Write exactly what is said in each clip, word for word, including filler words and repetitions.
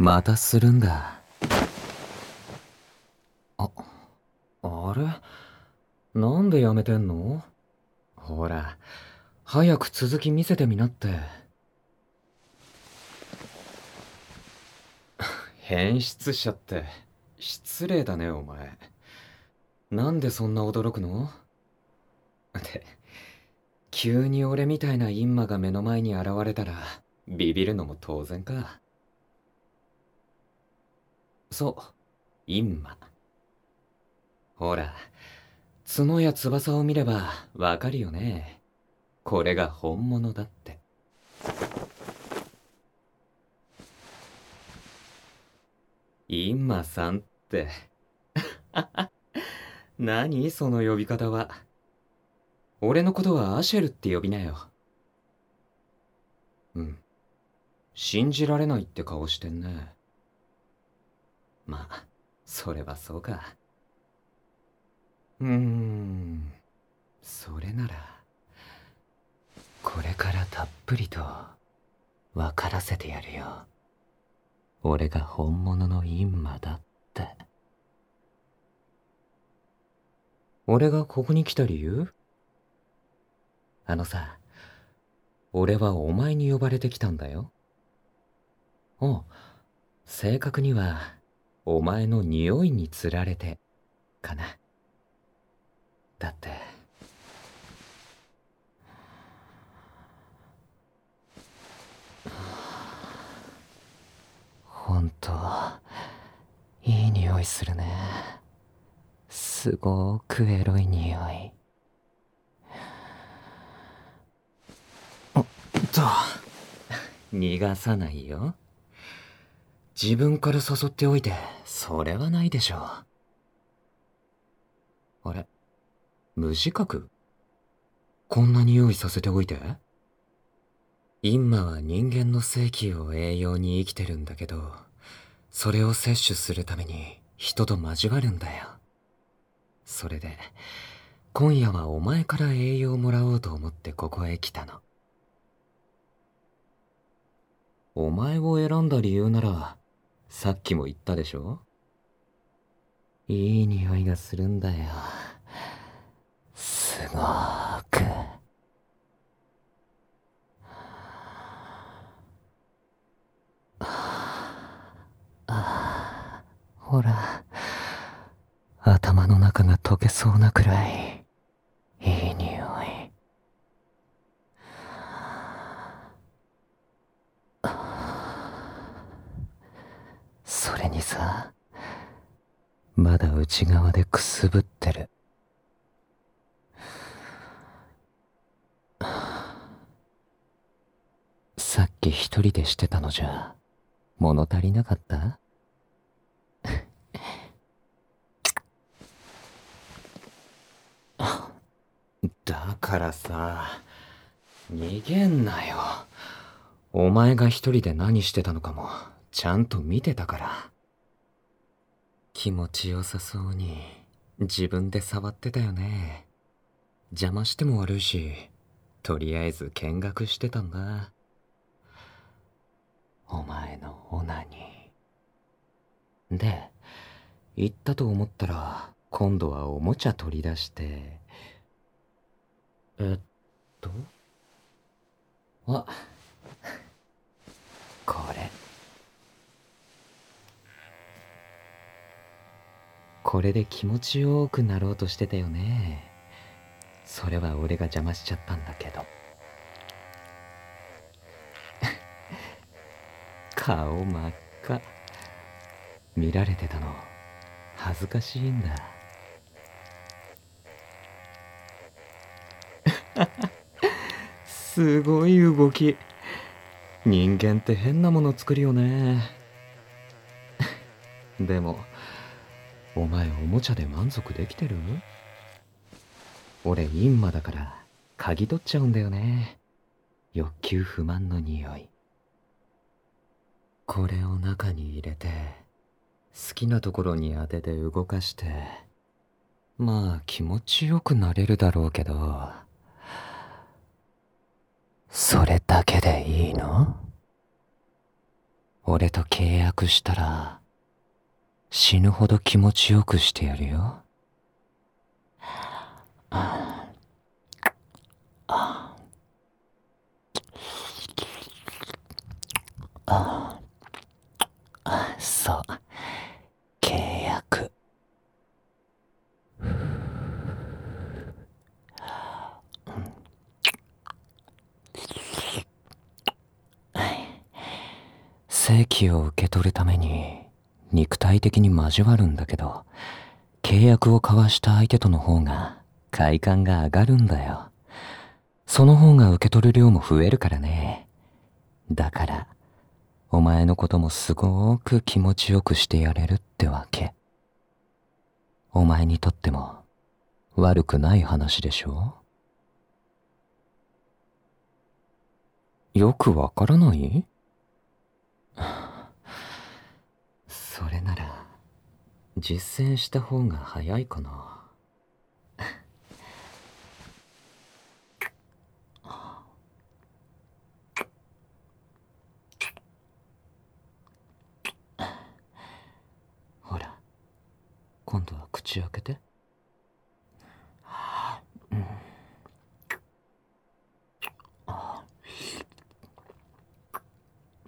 またするんだ。あ、あれなんでやめてんの？ほら、早く続き見せてみなって。変質者って失礼だねお前。なんでそんな驚くの？って急に俺みたいなインマが目の前に現れたらビビるのも当然か。そう、インマ。ほら、角や翼を見ればわかるよね。これが本物だって。インマさんって何その呼び方は。俺のことはアシェルって呼びなよ。うん。信じられないって顔してんね。まあ、それはそうか。うーん。それなら、これからたっぷりと分からせてやるよ。俺が本物のインマだって。俺がここに来た理由？あのさ、俺はお前に呼ばれてきたんだよ。おう、正確には、お前の匂いにつられて、かな。だって、ほんと、いい匂いするね。すごーくエロい匂い。おっと、逃がさないよ。自分から誘っておいて、それはないでしょう。あれ、無自覚？こんな匂いさせておいて？インマは人間の精気を栄養に生きてるんだけど、それを摂取するために人と交わるんだよ。それで、今夜はお前から栄養をもらおうと思ってここへ来たの。お前を選んだ理由なら、さっきも言ったでしょ？いい匂いがするんだよ。すごーく。ほら、頭の中が溶けそうなくらい、いい匂い。それにさ、まだ内側でくすぶってる。さっき一人でしてたのじゃ、物足りなかった？だからさ、逃げんなよ。お前が一人で何してたのかも、ちゃんと見てたから。気持ちよさそうに、自分で触ってたよね。邪魔しても悪いし、とりあえず見学してたんだ。お前のオナニー。で、行ったと思ったら、今度はおもちゃ取り出して、えっと、あ、これ。これで気持ちよくなろうとしてたよね。それは俺が邪魔しちゃったんだけど。顔真っ赤。見られてたの恥ずかしいんだ。すごい動き。人間って変なもの作るよね。でもお前おもちゃで満足できてる？俺インマだから嗅ぎ取っちゃうんだよね。欲求不満の匂い。これを中に入れて好きなところに当てて動かして、まあ気持ちよくなれるだろうけど、それだけでいいの？ 俺と契約したら死ぬほど気持ちよくしてやるよ。ああああ、そう、契約。正規を受け取るために肉体的に交わるんだけど、契約を交わした相手との方が快感が上がるんだよ。その方が受け取る量も増えるからね。だからお前のこともすごーく気持ちよくしてやれるってわけ。お前にとっても悪くない話でしょ？よくわからない？それなら実践した方が早いかな。ほら、今度は口開けて。うん、あ、うん、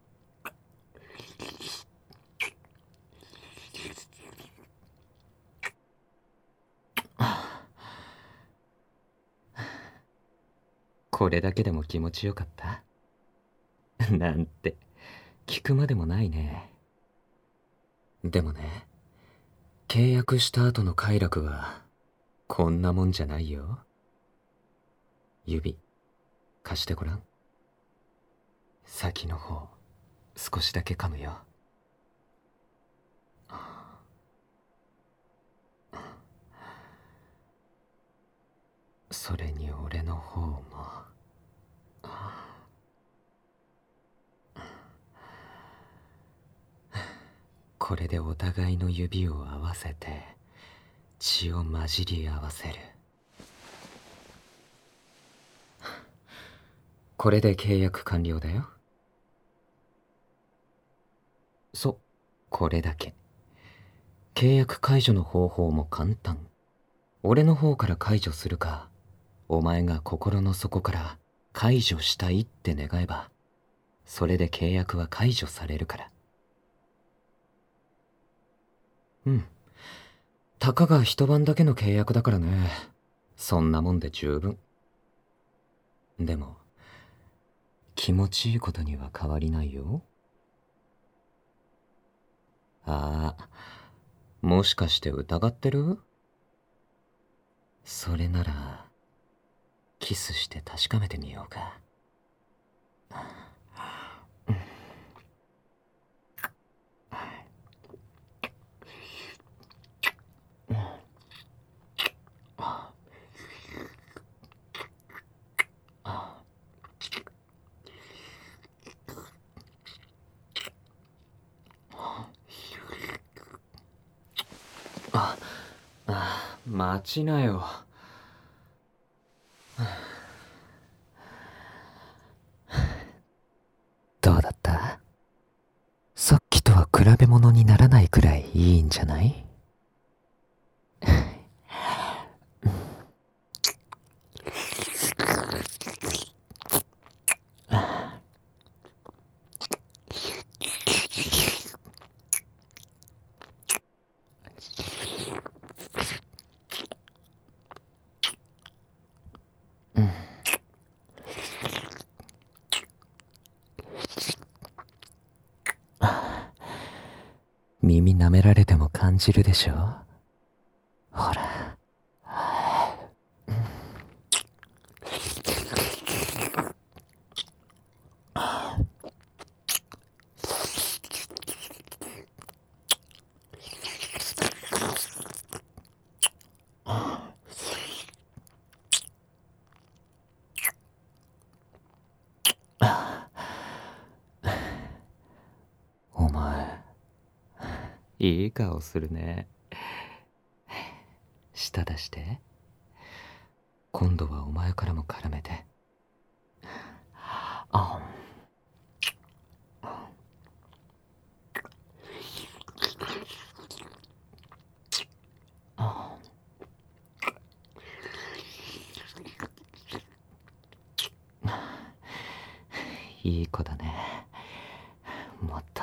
これだけでも気持ちよかったなんて聞くまでもないね。でもね、契約した後の快楽はこんなもんじゃないよ。指貸してごらん。先の方少しだけ噛むよ。それに俺の方も。これでお互いの指を合わせて血を混じり合わせる。これで契約完了だよ。そう、これだけ。契約解除の方法も簡単。俺の方から解除するか、お前が心の底から解除したいって願えば、それで契約は解除されるから。うん。たかが一晩だけの契約だからね。そんなもんで十分。でも、気持ちいいことには変わりないよ。ああ、もしかして疑ってる？それなら、キスして確かめてみようか。あ、あ、待ちなよ。どうだった？さっきとは比べ物にならないくらいいいんじゃない？うん。耳舐められても感じるでしょ？ほら。お前、いい顔するね。舌出して。今度はお前からも絡めて。あ、 いい子だね。もっと。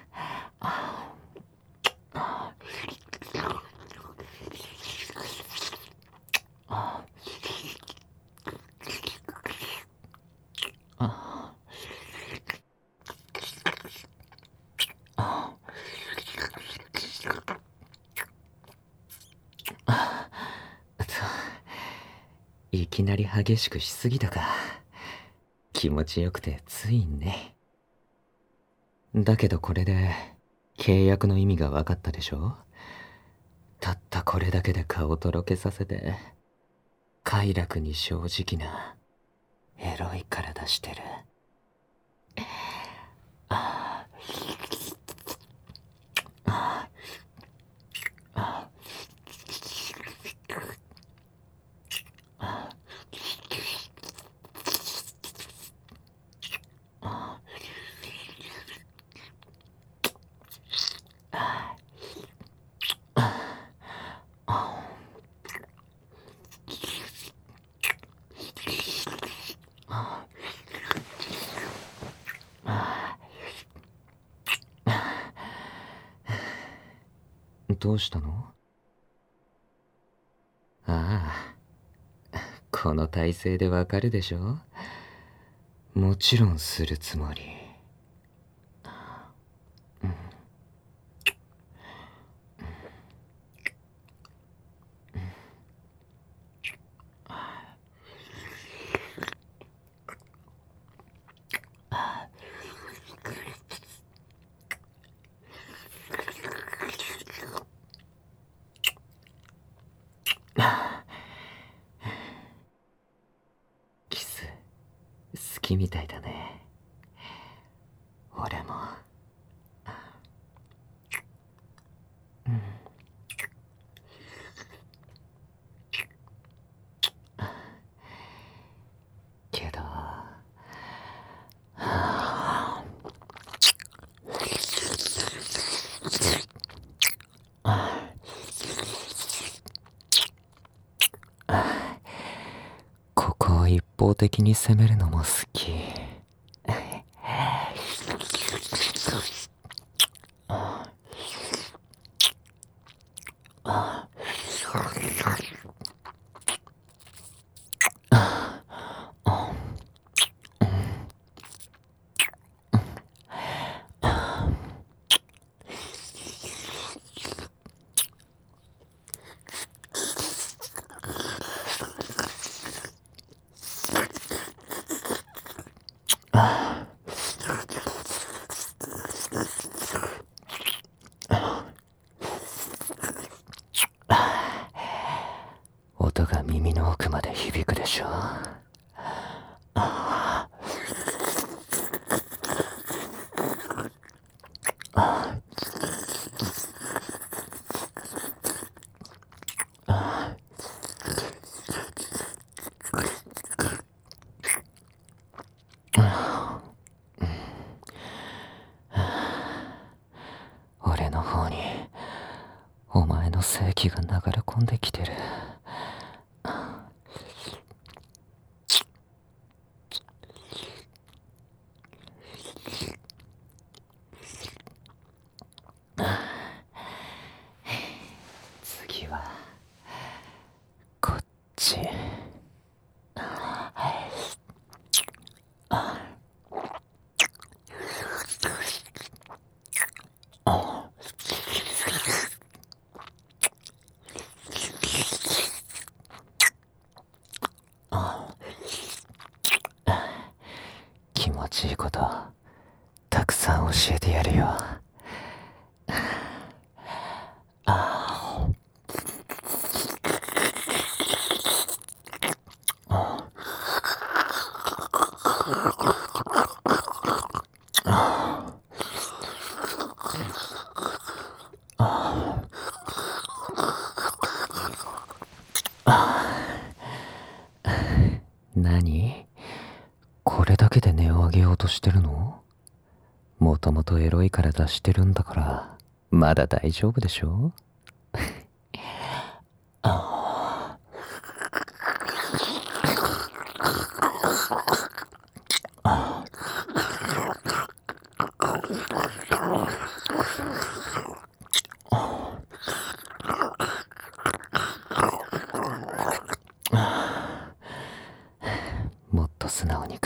いきなり激しくしすぎたか。気持ちよくてついね。だけどこれで契約の意味が分かったでしょ。たったこれだけで顔とろけさせて、快楽に正直なエロい体してる。あああどうしたの？ああ、この体勢でわかるでしょ。もちろんするつもり。うんキス好きみたいだね。俺も。うんけど、ここを一方的に攻めるのも好き。音が耳の奥まで響くでしょ。俺の方にお前の精気が流れ込んできてる。次はこっち。気持ちいいことたくさん教えてやるよ。何？これだけで音を上げようとしてるの？もともとエロいから出してるんだからまだ大丈夫でしょ。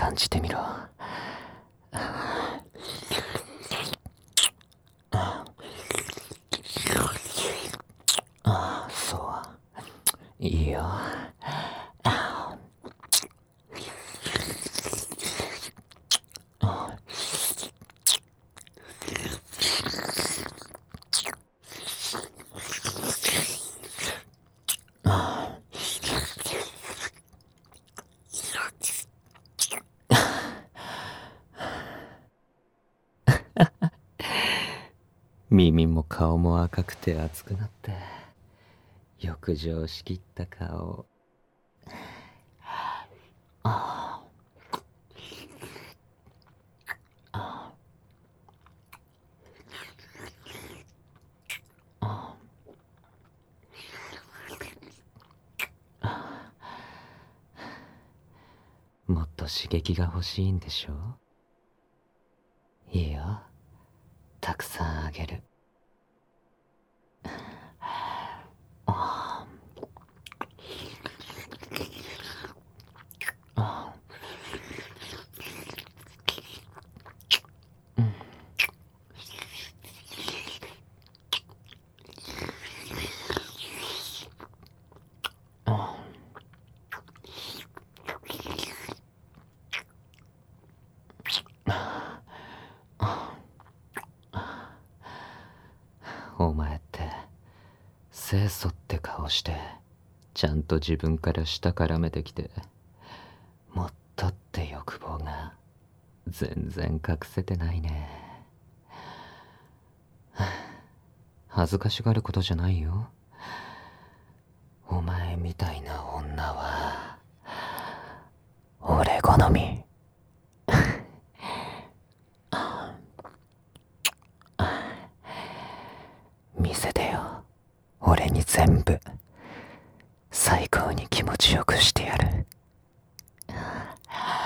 感じてみろ。ああ、そういいよ。耳も顔も赤くて熱くなって浴場しきった顔。ああああ、もっと刺激が欲しいんでしょ。いいよ、たくさんあげる。ああ、うん。あお前って清楚って顔してちゃんと自分から舌絡めてきて、もっとって欲望が全然隠せてないね。恥ずかしがることじゃないよ。お前みたいな女は俺好み。見せてよ、俺に全部。最高に気持ちよくしてやる。